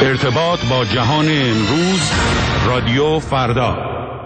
ارتباط با جهان امروز، رادیو فردا.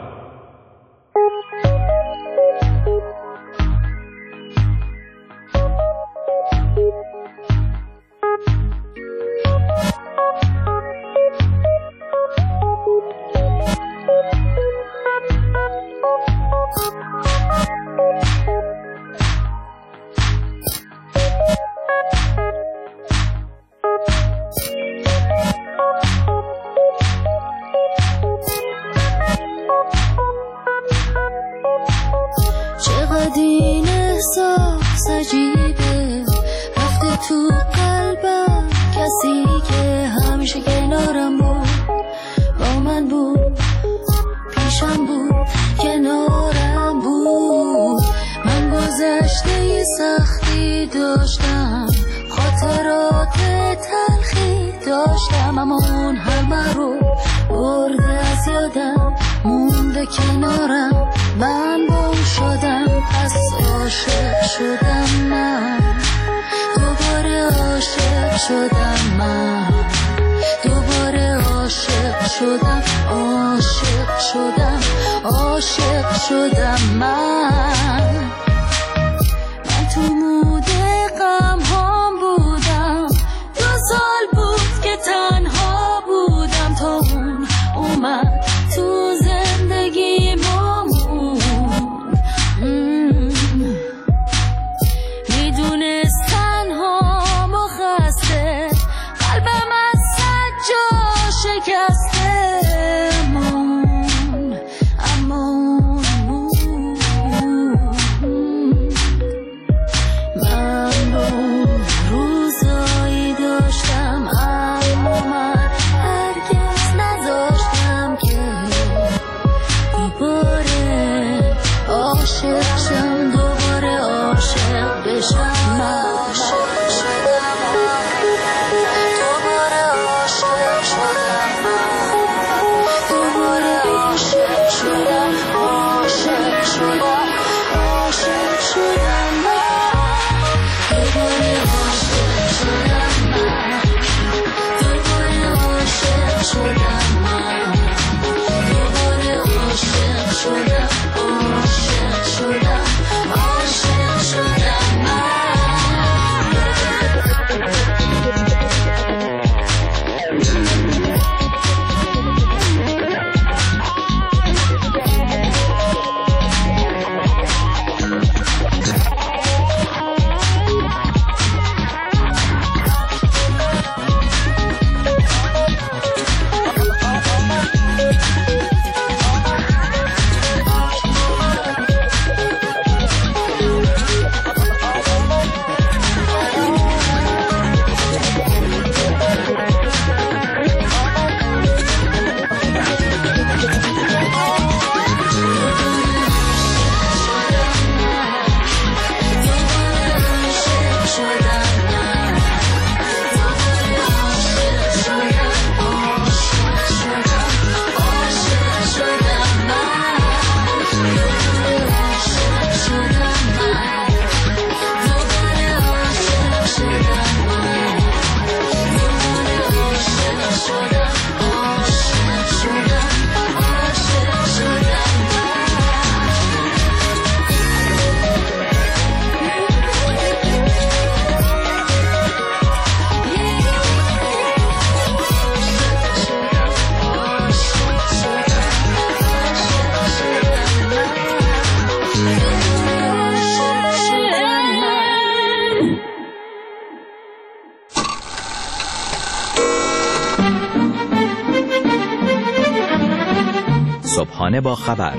صبحانه با خبر،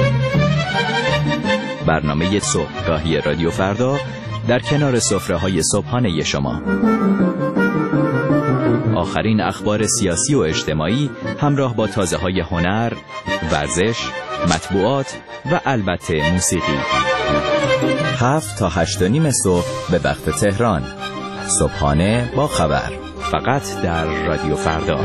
برنامه صبحگاهی رادیو فردا در کنار سفره‌های صبحانه شما. آخرین اخبار سیاسی و اجتماعی همراه با تازه‌های هنر، ورزش، مطبوعات و البته موسیقی. 7 تا 8:30 صبح به وقت تهران. صبحانه با خبر، فقط در رادیو فردا.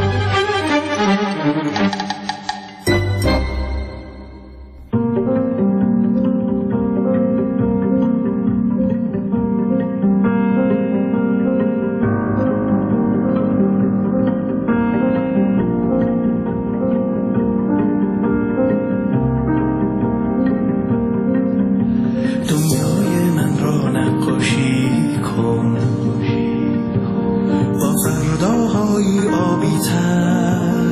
فردایی آبی تر،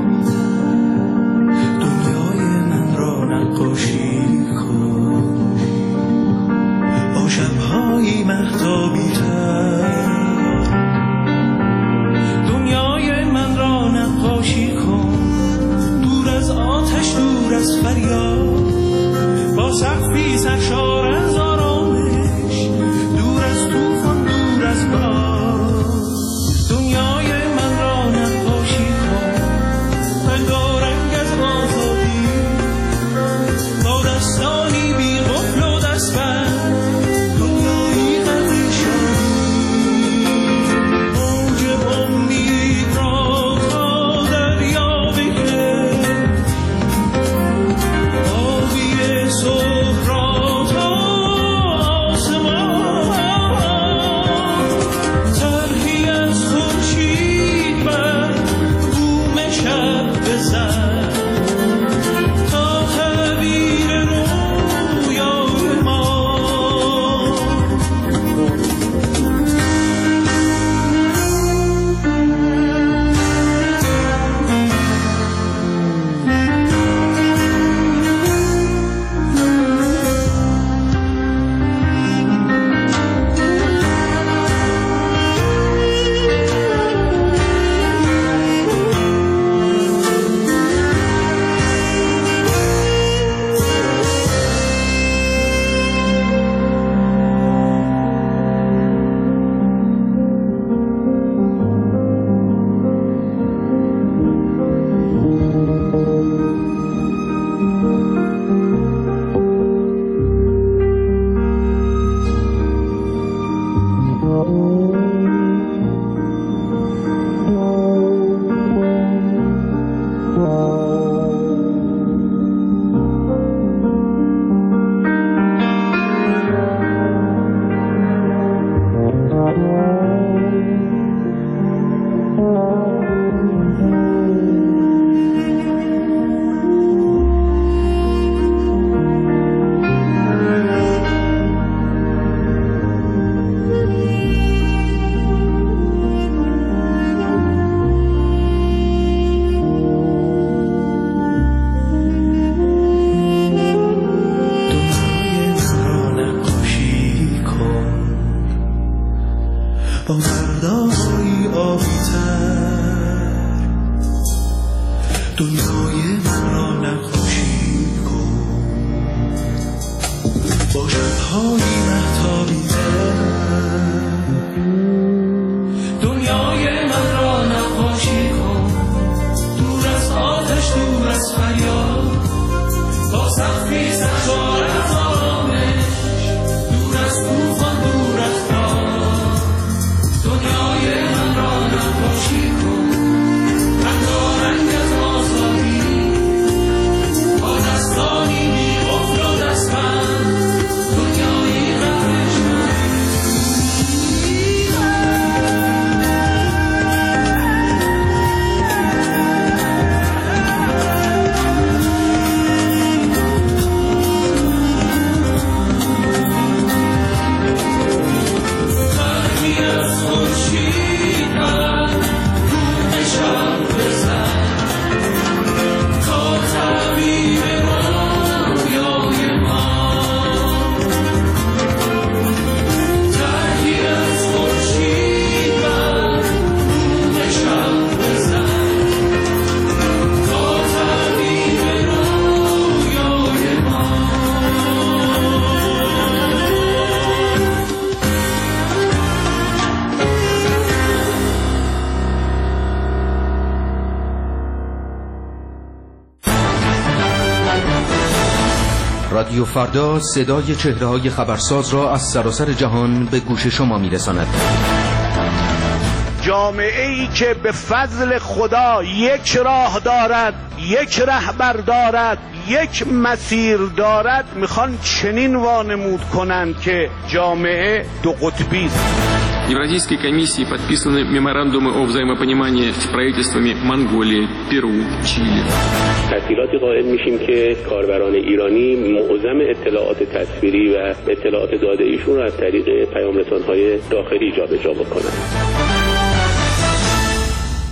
دنیای من را نقاشی کن با شب‌های مهتابی تر، دنیای من را نقاشی کن دور از آتش، دور از فریاد، با سقفی سرشار از آرامش، دور از طوفان، دور از باد. دنیای من را نقاشی کن رنگارنگ از آزادی، با دستانی بی قفل و دستبند، دنیایی غرق شادی، موج امید را تا دریا بکن، آبی صبح را تا آسمان، طرحی از خورشید بر بوم شب بزن، تا تعبیر رویای ما. با فردایی آبی تر، دنیای من را نقاشی کن با شب‌های مهتابی تر، دنیای من را نقاشی کن دور از آتش، دور از فریاد، با سقفی سرشار از آرامش، دور از طوفان، دور از باد. دنیای من را نقاشی کن رنگارنگ از آزادی، با دستانی بی قفل و دستبند، دنیایی غرق رادیو فردا صدای چهره‌های خبرساز را از سراسر جهان به گوش شما می‌رساند. جامعه‌ای که به فضل خدا یک راه دارد، یک رهبر دارد، یک مسیر دارد، میخوان چنین وانمود کنند که جامعه دو قطبی است. Евразийской комиссии подписаны меморандумы о взаимопонимании с правительствами Монголии, Перу, Чили. تسهیلاتی قائل میشیم که کاربران ایرانی معظم اطلاعات تصویری و اطلاعات داده ایشون را از طریق پیام‌رسان‌های داخلی جابجا بکنند.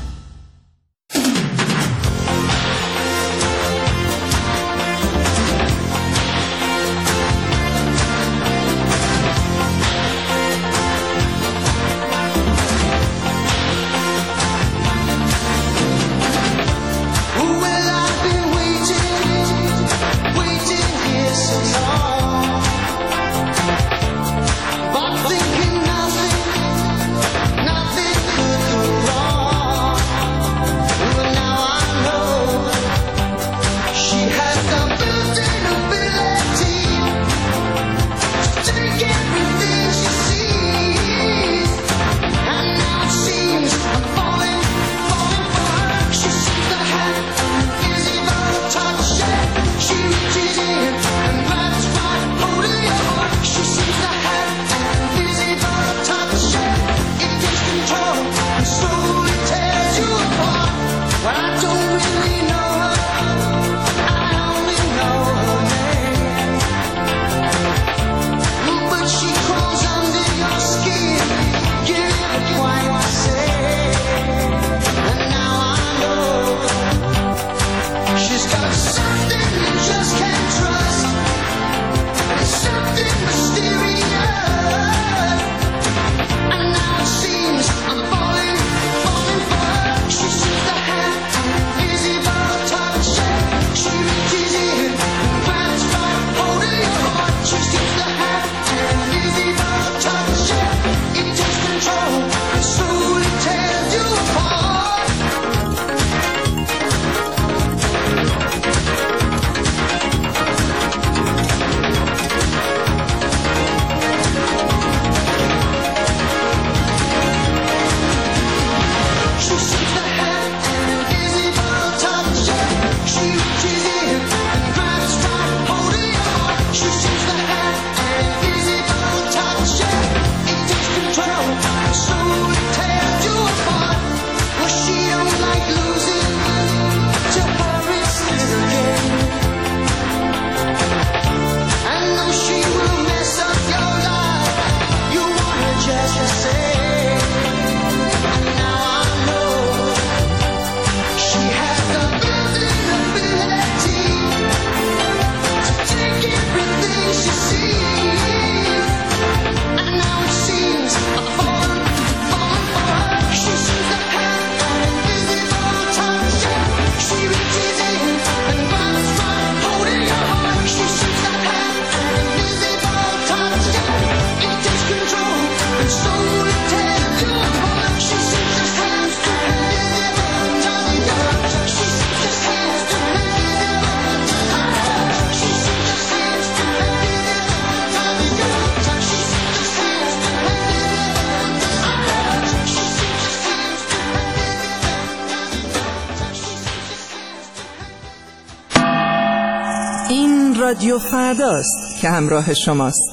رادیو فرداست که همراه شماست.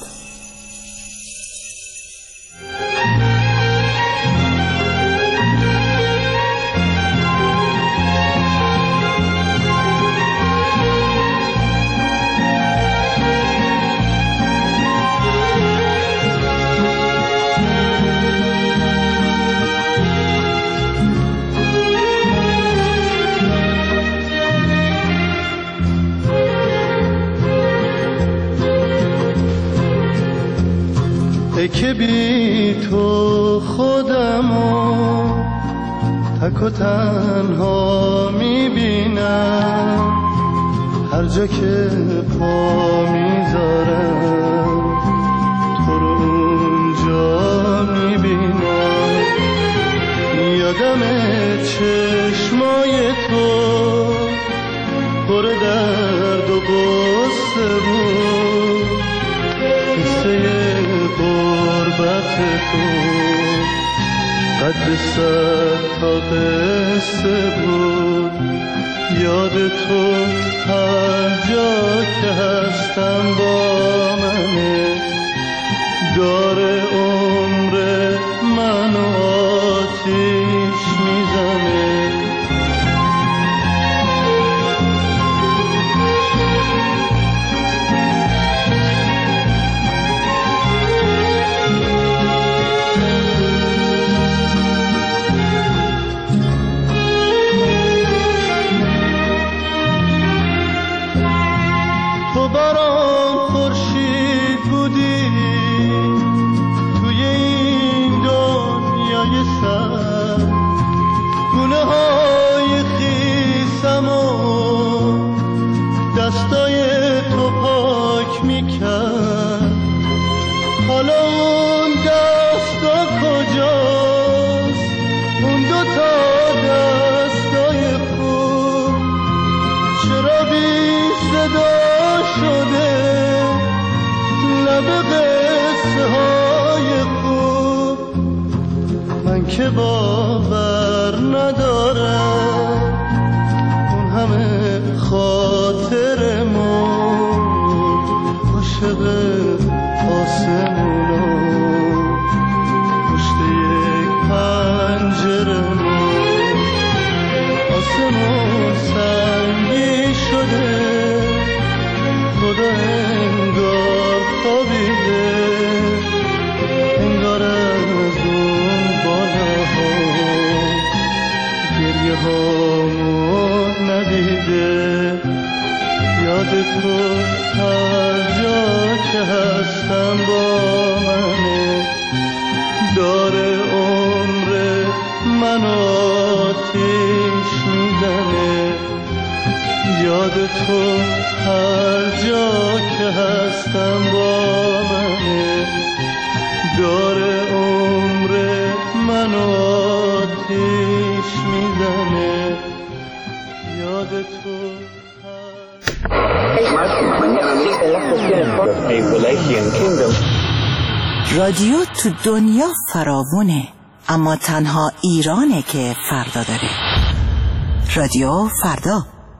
که بی تو خودمو تک و تنها میبینم، هر جا که پا میذارم تو رو اونجا میبینم. یادم چشمای تو پر درد و غصه بود، قصه غربت تو قد 100 تا قصه بود. یاد تو هر جا که هستم با منه، داره عمر منو آتیش میزنه. که باور ندارم اون همه خاطر مرد، عاشق آسمونا پشت یک پنجره مرد. آسمون سنگی شده، خدا انگار خوابیده، انگار از اون گریه هامو ندیده. یاد تو هر جا که هستم با منه، داره عمر من آتیش میزنه. یاد تو هر جا که هستم با منه، داره عمر من آتیش میزنه. یاد تو رادیو تو دنیا فراوونه، اما تنها ایرانه که فردا داره. رادیو فردا.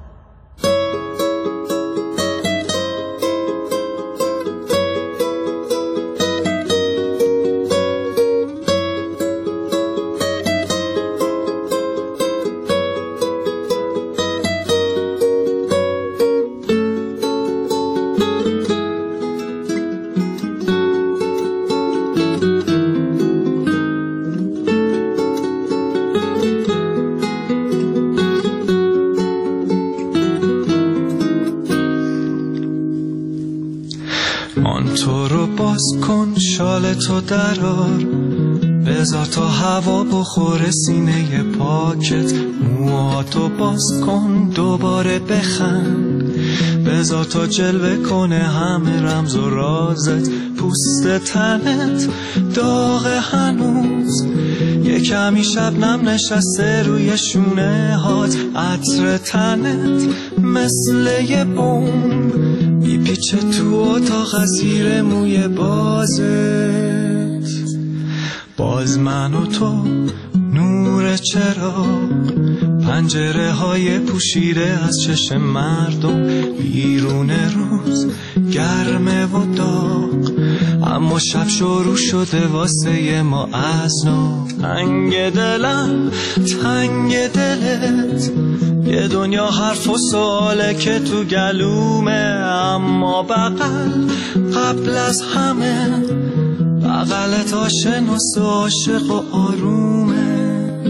شال تو درار، بذار تا هوا بخوره سینه پاکت. موهاتو باز کن دوباره بخند، بذار تا جلوه کنه همه رمز و رازت. پوست تنت داغ هنوز، یه کمی شبنم نشسته روی شونه هات. عطر تنت مثل یه بمب میپیچه تو اتاق زیر موی بازت. باز من و تو نور چراغ، پنجره های پوشیده از چشم مردم، بیرون روز گرمه و داغ، اما شب شروع شده واسه ما از نو. تنگ دلم تنگ دلت، یه دنیا حرف و سواله که تو گلومه، اما قبل از همه بغلت آشناس و عاشق و آرومه.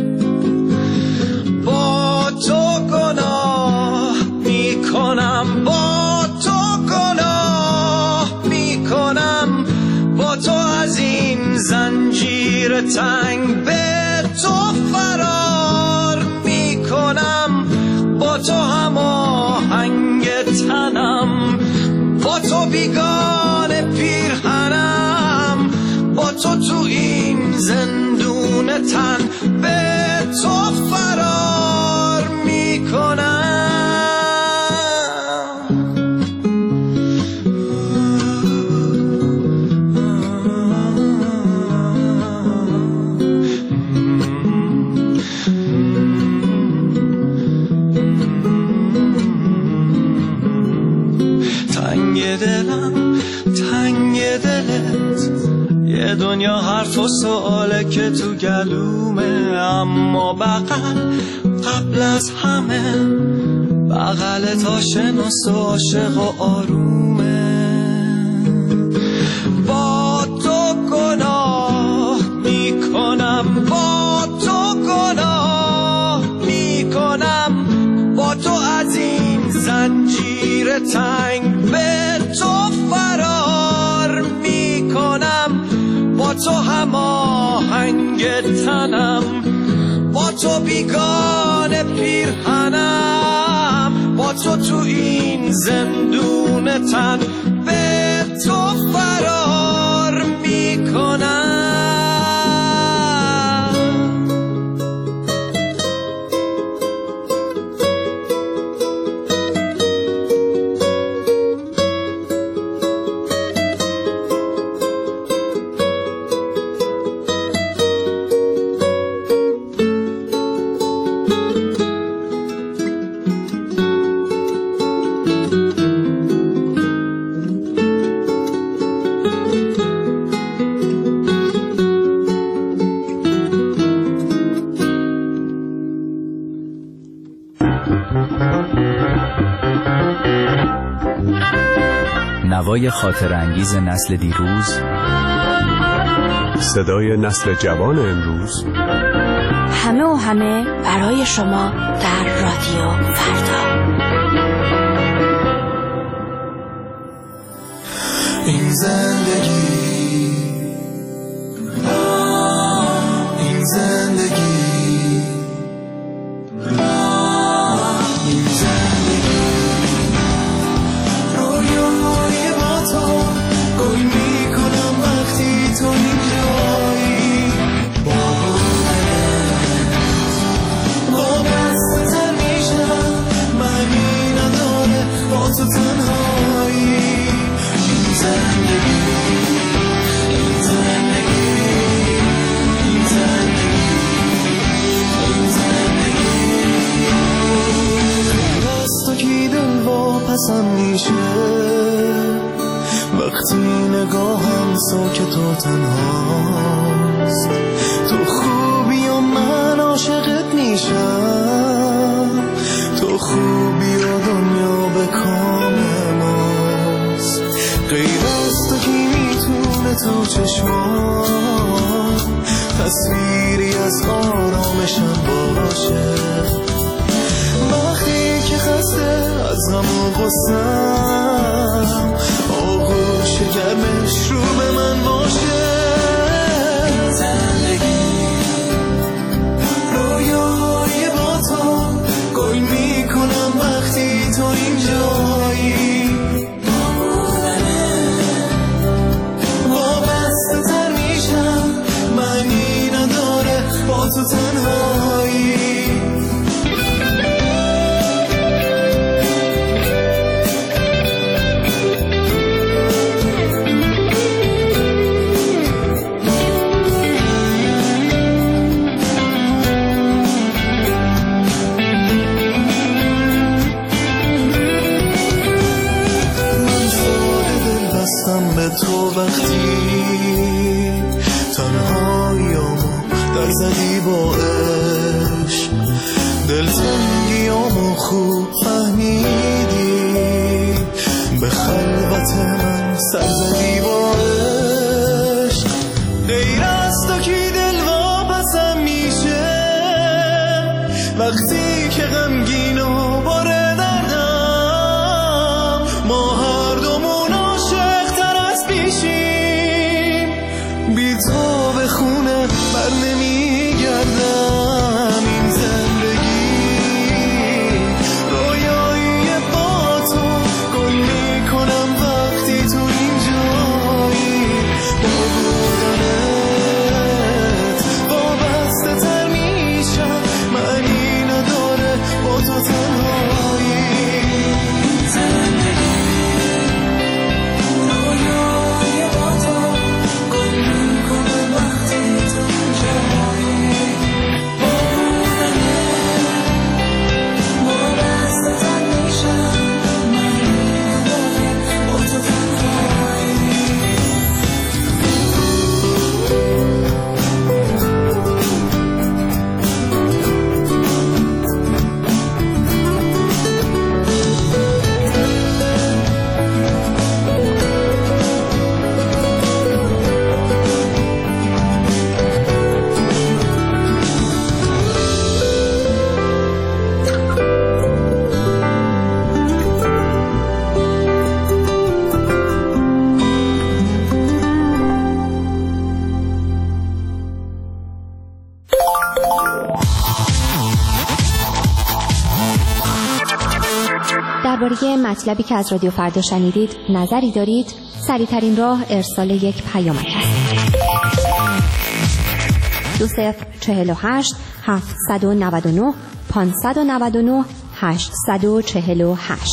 با تو گناه میکنم، با تو گناه میکنم، با تو از این زنجیر تنگ به تو فرار میکنم، با تو هماهنگ تنم، با تو بیگانه پیرهنم، با تو تو این زندون تن به تو فرار میکنم. تنگ دلم تنگ دلت، یه دنیا حرف و سواله که تو گلومه، اما قبل از همه بغلت آشناس و عاشق و آرومه. با تو گناه میکنم، با تو گناه میکنم، با تو از این زنجیر تنگ به تو فرار میکنم، با تو هماهنگ تنم، با تو بیگانه پیرهنم، با تو تو این زندون تن به تو فرار میکنم. نوای خاطر انگیز نسل دیروز، صدای نسل جوان امروز، همه و همه برای شما در رادیو فردا. این زندگی، این زندگی، این زندگی، رویای با تو گل میکنم وقتی تو اینجایی، با بستتر میشم، معنی نداره با تو تنهایی. این زندگی، این زندگی، این زندگی، این زندگی، غیر از تو کی دل واپسم میشه وقتی نگاهم ساکت و تنهاست. تو خوبی و من عاشقت میشم، تو خوبی و دنیا به کام ماست. غیر از تو کی میتونه تو چشمان تصویری از آرامشم باشه، وقتی که خسته از غم و غصه‌ام آغوش گرمش رو به من باشه. زندگی، رویای با تو گل میکنم وقتی تو اینجایی، وابسته میشم، معنی نداره با تو تنهایی. دلتنگیامو خوب فهمیدی، به خلوت من سر زدی با عشق. غیر از تو کی دل واپسم میشه وقتی که غمگین و باره دردم، ما هر دومون عاشق تر از پیشیم، بی تو به خونه بر نمیگردم. این زندگی رویایی با تو گل میکنم وقتی تو اینجایی، با بودنت وابسته تر میشم، معنی نداره با تو تنهایی. زندگی رویایی با تو گل میکنم وقتی تو اینجایی، با بودنت وابسته تر میشم، معنی نداره با تو تنهایی. درباره مطلبی که از رادیو فردا شنیدید نظری دارید؟ سریع‌ترین راه ارسال یک پیامک است. 2048 799 599 848.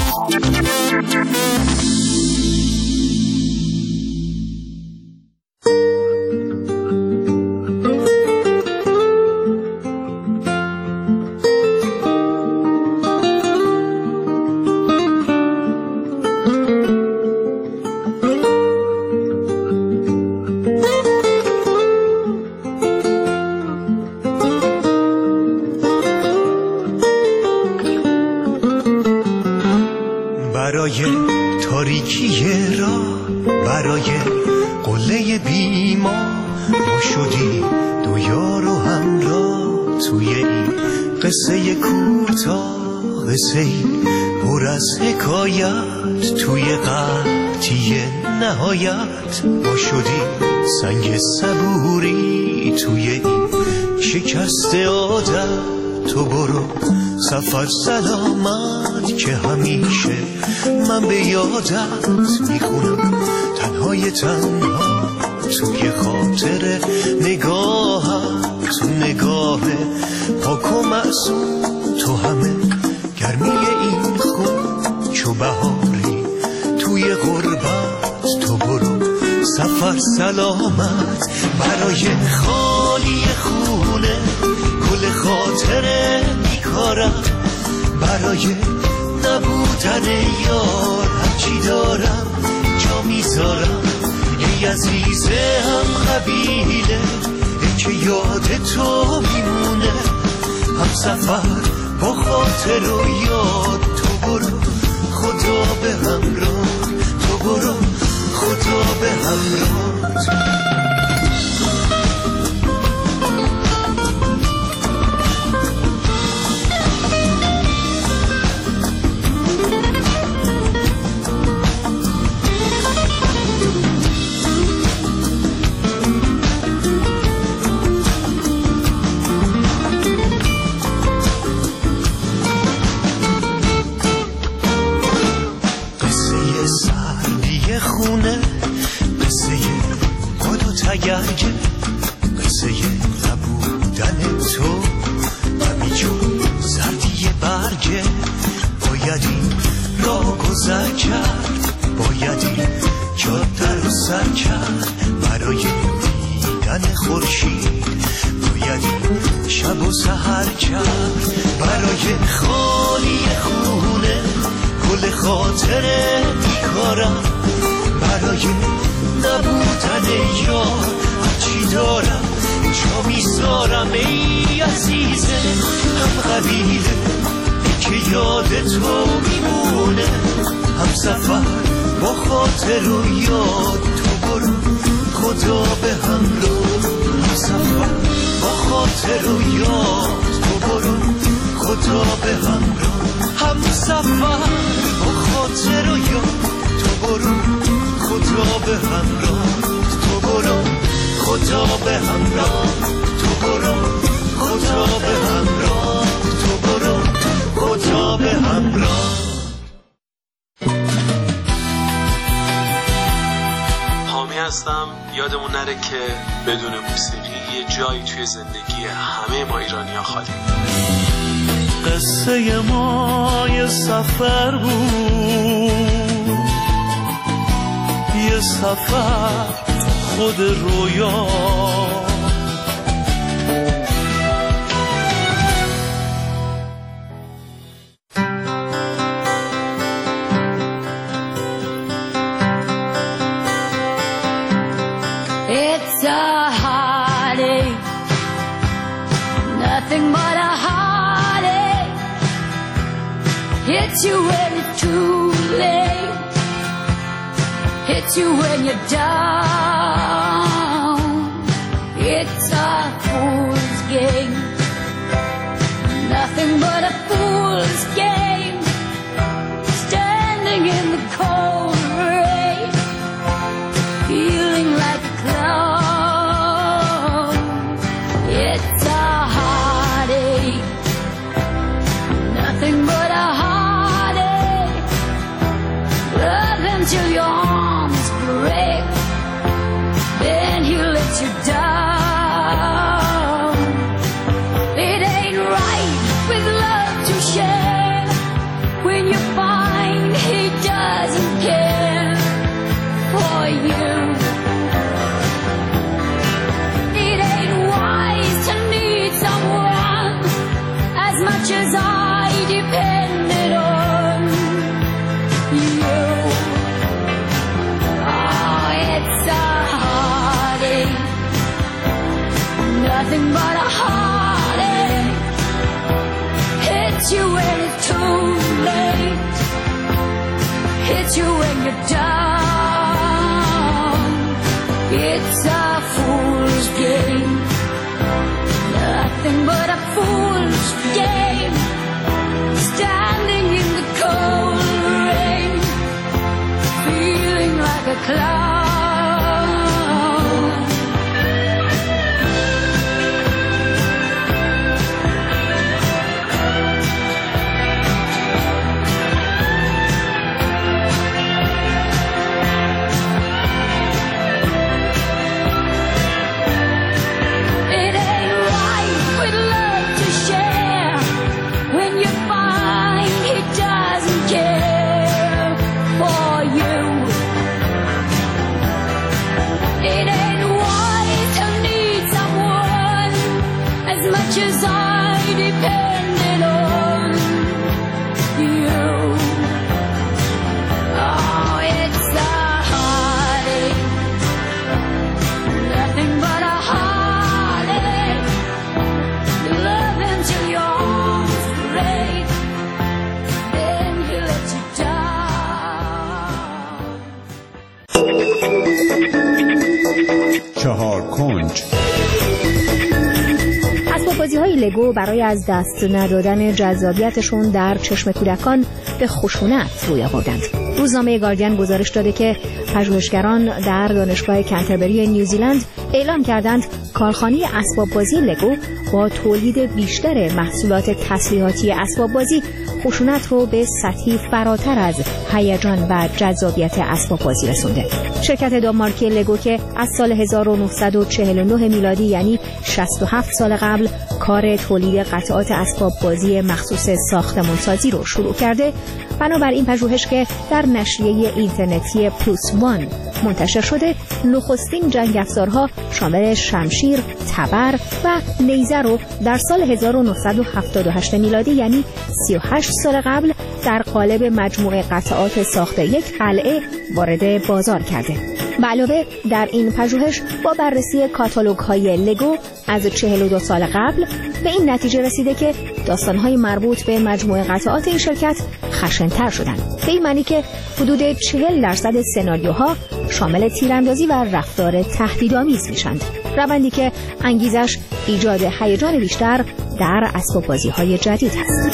برای تاریکی راه، برای قله بیما، ما شدیم دو یار و همراه توی این قصه کوتاه، قصه ای پر از حکایت، توی قحطی نهایت ما شدیم سنگ صبوری توی این شکست عادت. تو برو سفر سلامت که همیشه من به یادت میخونم، تنهای تنها توی خاطر نگاهم، تو نگاه پاک و معصوم، تو همه گرمی این خون چو بهاری توی غربت. تو برو سفر سلامت برای خالی خونه، گل خاطره میکارم برای نبودن یار، هرچی دارم جا میذارم. ای عزیزه هم قبیله که یاد تو میمونه، هم سفر با خاطر و یاد. تو برو خدا به همراه، تو برو خدا به همراه. تگرگه قصه نبودن تو، همینجور سردی برگه. باید این را گذر کرد، باید این جاده رو سر کرد برای دیدن خورشید، باید این شب و سحر کرد برای خالی خونه، گل خاطره بیکارم برای نبودن یار. هرچی دارم جا میذارم ای عزیزه، هم خریده که یاد تو میمونه. همسفر با خاطر و یاد تو برو خدا به همراه. همسفر با خاطر و یاد تو برو خدا به همراه. همسفر با خاطر و یاد تو برو خدا به همراه. تو برو خدا به همراه. تو برو خدا به همراه. تو برو خدا به همراه. حامی هستم. یادمون نره که بدون موسیقی یه جایی توی زندگی همه ما ایرانی‌ها خالی. قصه ما یه سفر بود، یه سفر خود رویا. It's a heartache, nothing but a heartache. Hits you when it's too late, hits you when you're down. It's a fool's game, nothing but a fool's game. Standing in the cold rain, feeling like a clown. It's a heartache, nothing but a heartache. Love until your arms break, then he lets you down. It ain't right with love to share when you find he doesn't care for you. It ain't wise to need someone as much as I depended on you. Oh, it's a heartache, nothing but a heartache. Hits you when it's too late, hits you when you're down. It's a fool's game, nothing but a fool's game. Standing in the cold rain, feeling like a clown. It ain't right with love to share when you find he doesn't care for you. It ain't wise to need someone as much as I depended on you. Oh, it's a heartache, nothing but a heartache. Love until your arms break, then he lets you down. چهار کنج. اسباب‌بازی‌های لگو برای از دست ندادن جذابیتشون در چشم کودکان به خشونت روی آوردند. روزنامه گاردین گزارش داده که پژوهشگران در دانشگاه کنتربری نیوزیلند اعلام کردند کارخانه اسباب‌بازی لگو با تولید بیشتر محصولات تسلیحاتی اسباب‌بازی خشونت رو به سطحی فراتر از هیجان و جذابیت اسباب‌بازی رسونده. شرکت دانمارکی لگو که از سال 1949 میلادی یعنی 67 سال قبل کار تولید قطعات اسباب‌بازی مخصوص ساختمانسازی رو شروع کرده، بنابراین پژوهش که در نشریه اینترنتی پلوس وان منتشر شده، نخستین جنگ افزارها شامل شمشیر، تبر و نیزه رو در سال 1978 میلادی یعنی 38 سال قبل در قالب مجموعه قطعات ساخت یک قلعه وارد بازار کرده. به علاوه در این پژوهش با بررسی کاتالوگ‌های لگو از 42 سال قبل به این نتیجه رسیده که داستان‌های مربوط به مجموعه قطعات این شرکت خشن‌تر شدن، به این معنی که حدود 40% سناریوها شامل تیراندازی و رفتار تهدیدآمیز میشند، روندی که انگیزش ایجاد هیجان بیشتر در اسباب‌بازی‌های جدید است.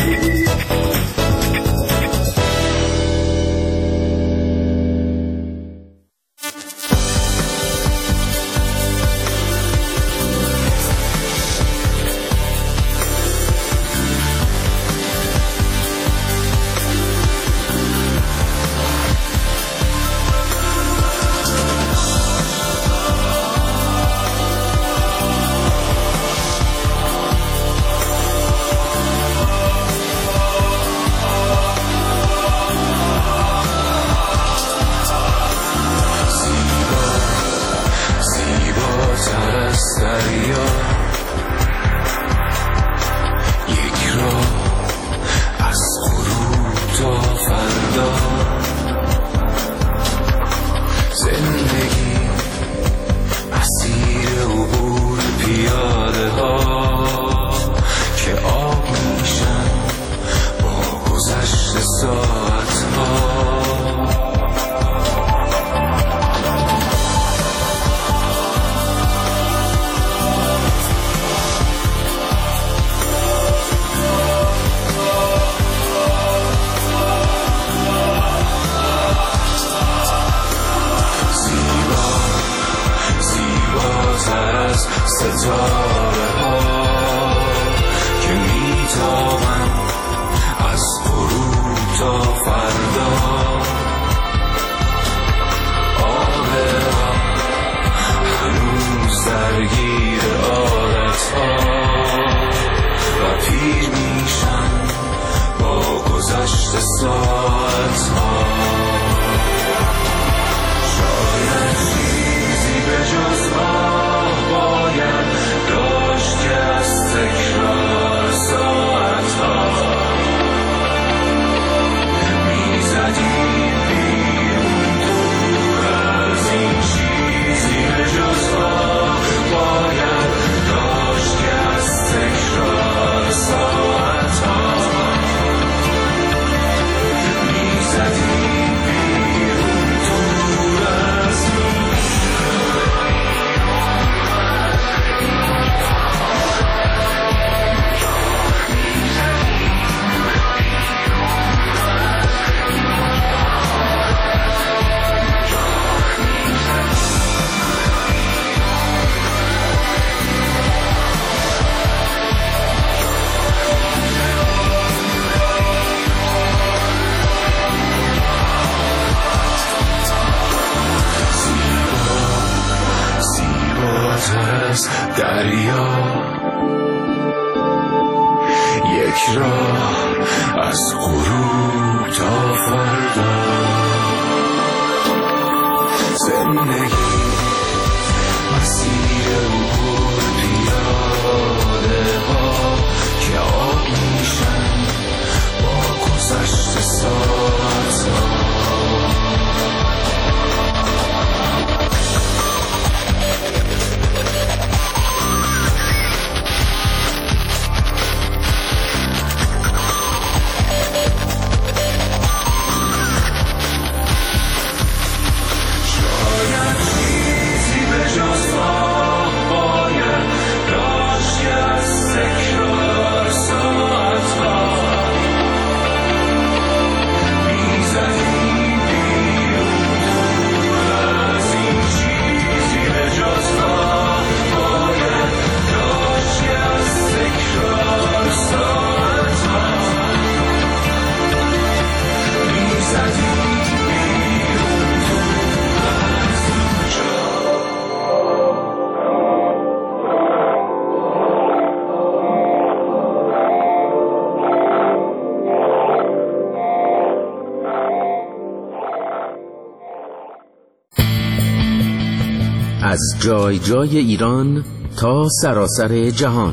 از جای جای ایران تا سراسر جهان،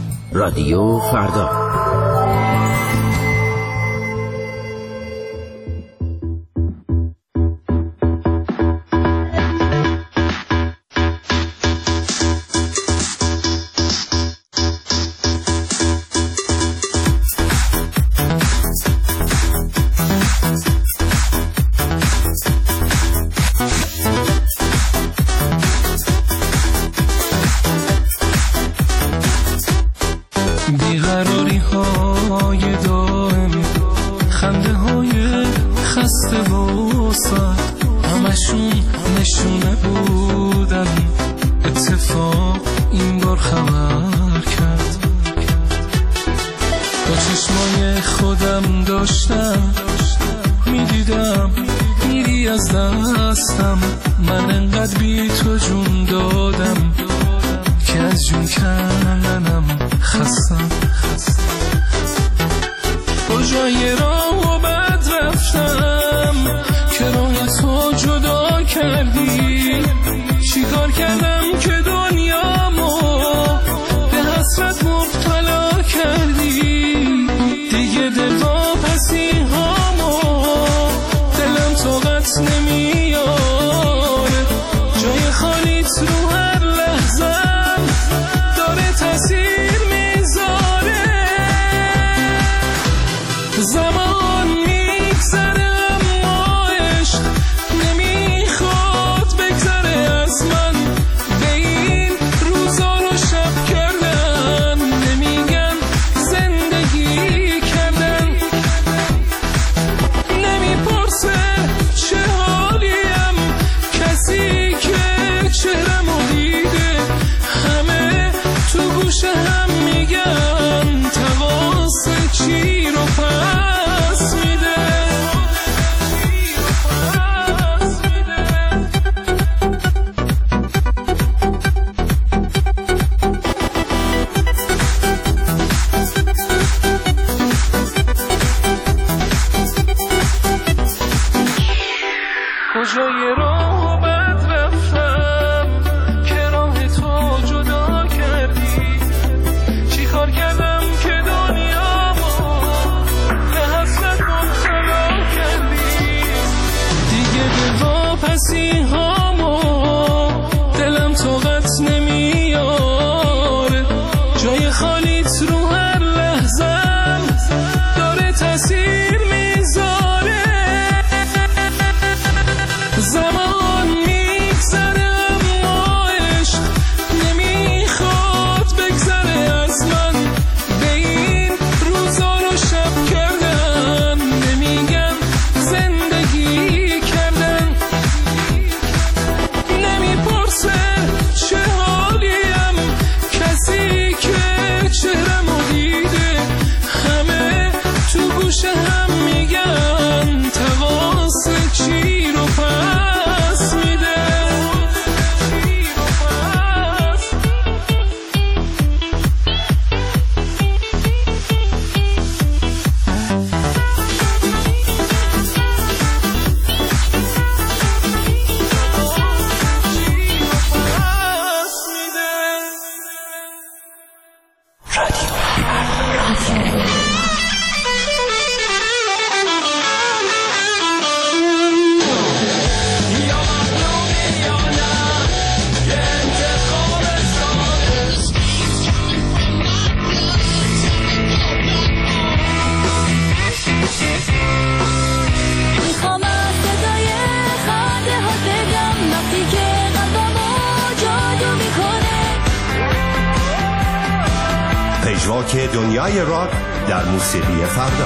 رادیو فردا. های دائمی، خنده های خسته واسد، همشون نشونه بودن. اتفاق این بار خبر کرد، با چشمای خودم داشتم میدیدم میری از دستم. من انقدر بی تو جون دادم که از جون کندنم خستم. کجای راه و بد رفتم که راه تو جدا کردی؟ چیکار کردم که دنیامو به حسرت مبتلا کردی؟ دیگه دل واپسی هامو دلم طاقت نمیاره، جای خالیت رو هر لحظم داره تاثیر میذاره. زمان میگذره اما عشق نمیخواد بگذره از من. به این روزا رو شب کردن نمیگن زندگی کردن. نمیپرسه چه حالیم کسی که چهرمو دیده، همه تو گوش هم میگن تقاص چی رو پس میده. کجای راه بد رفتم که راه تو جدا کردی؟ چی کار کردم که دنیامو به حسرت مبتلا کردی؟ دیگه به واپسی هامو دلم طاقت نمیاره، جای خالیت رو هر لحظم داره تاثیر میذاره. زمان میگذره اما عشق نمیخواد بگذره از من. به این روزا رو شب کردن نمیگن زندگی کردن. نمیپرسه چه حالیم کسی که چهرمو دیده، همه تو گوش هم میگن تقاص چی رو پس میده. میخوام از صدای خنده ها بگم وقتی که قلبمو جادو میکنه. پژواک دنیای راک در موسیقی فردا.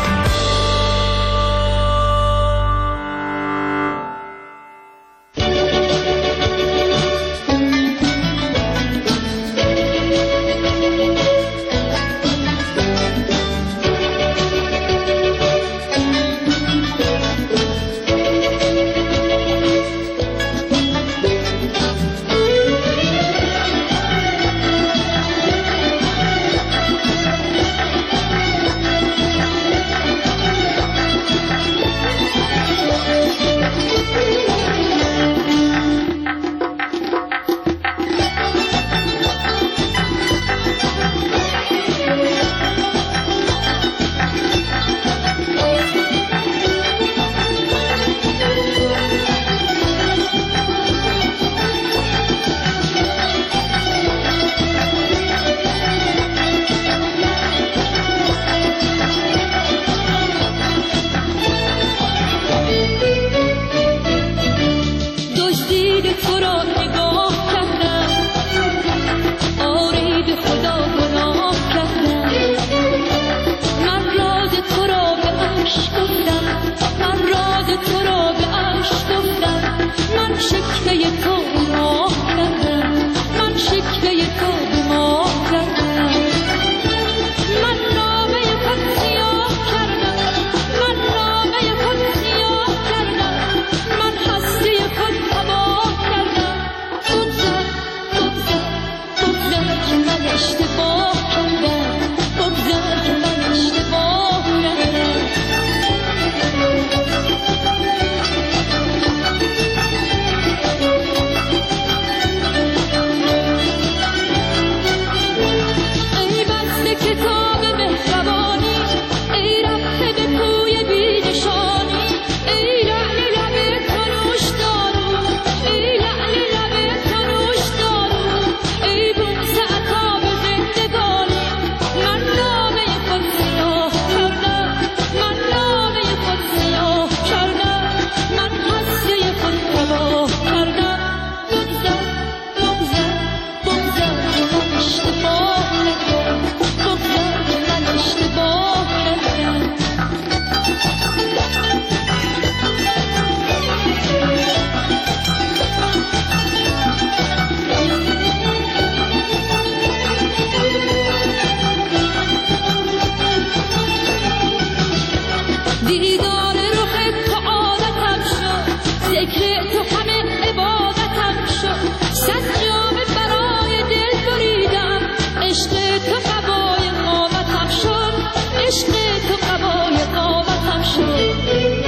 دیدار رخ تو عادتم شد، ذکر تو همه عبادتم شد. صد جامه برای دل بریدم، عشق تو قبای قامتم شد، عشق تو قبای قامتم شد.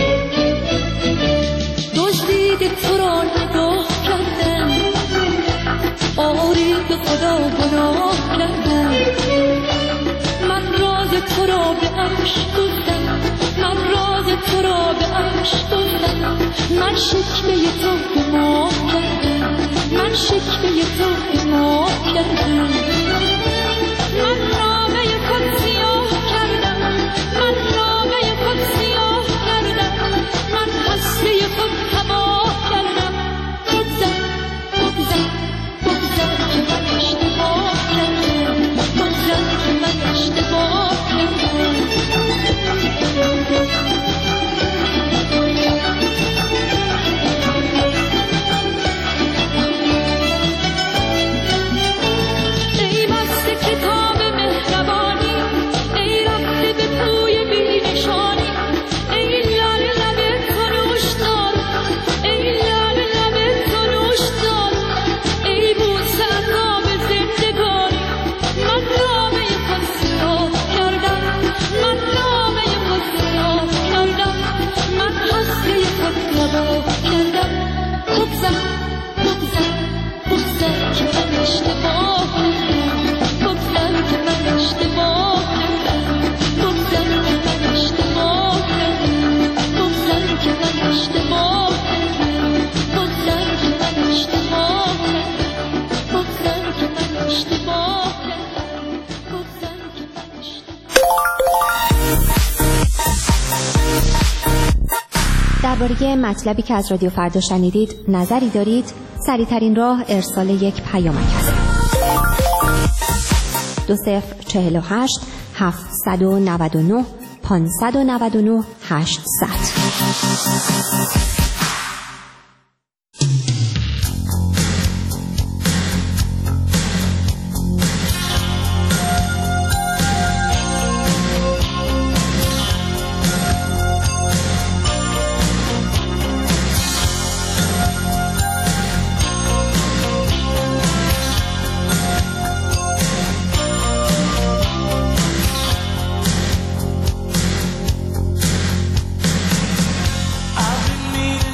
دزدید تو را نگاه کردم، آری به خدا گناه کردم. من راز تو را به عرش گفتم، من راز تو را به عرش گفتم. من شکوه تو به ماه کردم، من شکوه تو به ماه کردم. من نامه خود سیاه کردم، من نامه خود سیاه کردم. من هسته خود تباه کردم. بگذر بگذر بگذر که من اشتباه کردم، بگذر که من اشتباه کردم. ای بسته کتاب مهربانی، ای رفته به کوی بی‌نشانی. ای لال لب تو نوشدار، ای لال لب تو نوشدار. ای بوسه عذاب زندگانی. من نامه خود سیاه کردم، من نامه خود سیاه کردم. من هسته خود تباه کردم. بگذر بگذر بگذر که من اشتباه کردم، بگذر که من اشتباه کردم، بگذر که من اشتباه کردم، بگذر که من اشتباه کردم، بگذر که من اشتباه کردم، بگذر که من اشتباه کردم، بگذر که من اشتباه. درباره مطلبی که از رادیو فردا شنیدید نظری دارید؟ سریع‌ترین راه ارسال یک پیامک است. 2048 799 599 800. I've been meaning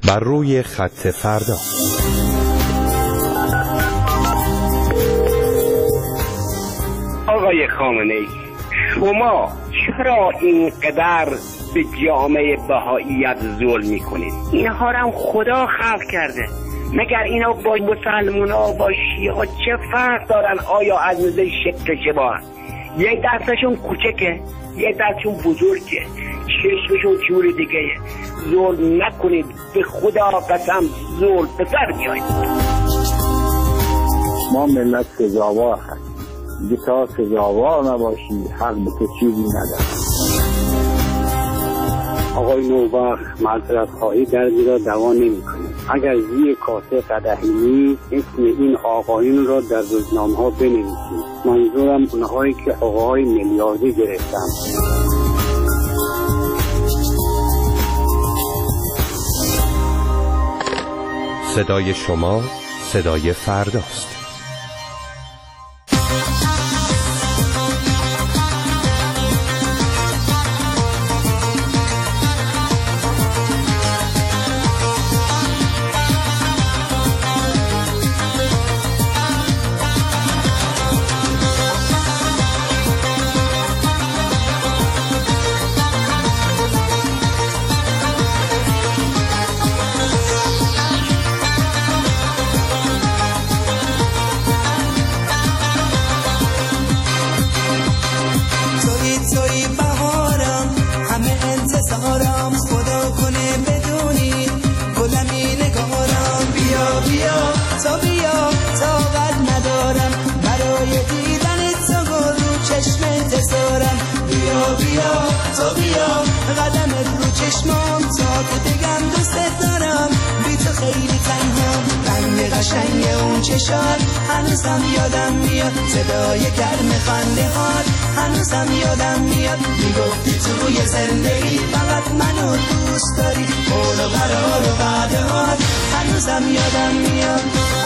بر روی خط فردا. آقای خامنه‌ای، شما چرا اینقدر به جامعه بهائیت ظلم میکنید؟ اینها رو هم خدا خلق کرده. مگر اینا با مسلمونا با شیعه چه فرق دارن؟ آیا از نظر شکل شباهن؟ یک دستشون کوچکه، یک دستشون بزرگه، چشمشون جور دیگه. ظلم نکنید، به خدا قسم ظلم به سر میایید. ما ملت سزاوار هست، دیگه تا سزاوار نباشی حق به تو چیزی نداره. آقای نوبخت معذرت خواهی دردی را دوا نمی‌کنه. اگر زیر کاسه قدحی نیست اسم این آقایون را در روزنامه‌ها بنویسید. منظورم اونهایی که آقای میلیاردی گرفتن. صدای شما صدای فرداست. هنوزم یادم میاد صدای گرم خنده هات، هنوزم یادم میاد میگفتی توی زندگی فقط منو دوست داری، قول و قرار و وعده هات هنوزم یادم میاد.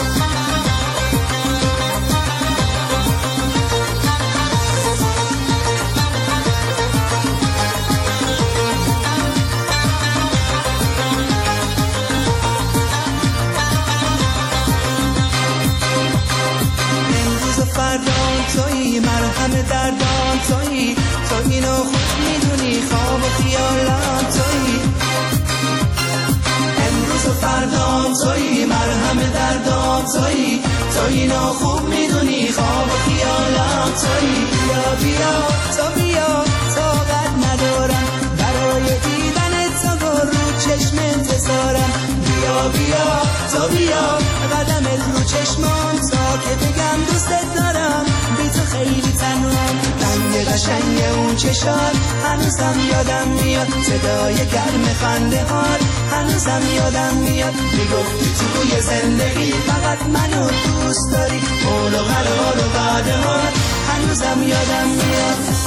تویی مرهم دردان، تویی تو اینو خوب میدونی، خواب و خیالان تویی، امروز و فردان تویی مرهم دردان، تویی تو اینو خوب میدونی، خواب و خیالان تویی. بیا بیا تو بیا، طاقت ندارم برای دیدن تو رو چشم انتظارم. بیا بیا تو بیا، قدمت رو چشمام تا که بگم دوستت دارم، بی تو خیلی تنهام. رنگ قشنگ اون چشات هنوزم یادم میاد، صدای گرم خنده هات هنوزم یادم میاد میگفتی توی زندگی فقط منو دوست داری، قول و قرار و وعده هات هنوزم یادم میاد.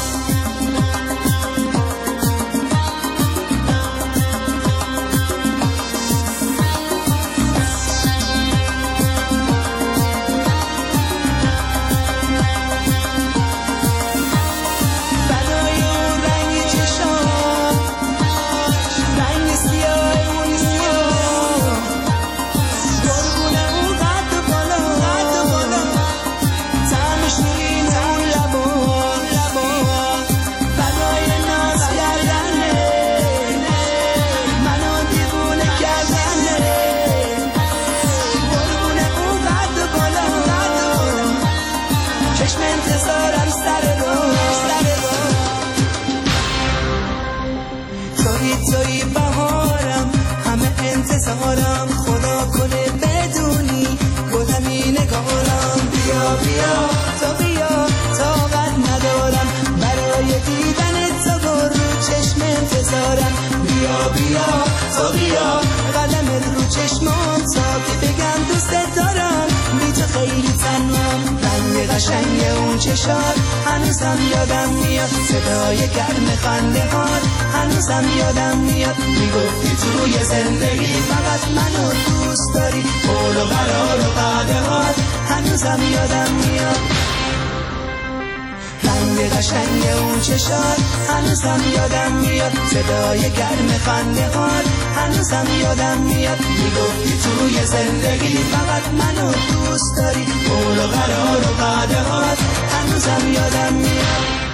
خدا کنه بدونی گلمی نگارم. بیا بیا تو بیا، طاقت ندارم برای دیدن تو رو چشم انتظارم. بیا بیا تو بیا، قدمت رو چشمام تا که بگم دوستت دارم، بی تو خیلی تنهام. رنگ قشنگ اون چشات هنوزم یادم میاد، صدای گرم خنده هات هنوزم یادم میاد میگفتی توی زندگی فقط منو دوست داری، قول و قرار و وعده هات هنوزم یادم میاد. رنگ لبخندای قشنگ اون چشات، هنوزم یادم میاد صدای گرم خنده هات، هنوزم یادم میاد میگفتی توی زندگی فقط منو دوست داری، قول و قرار و وعده هات هنوزم یادم میاد.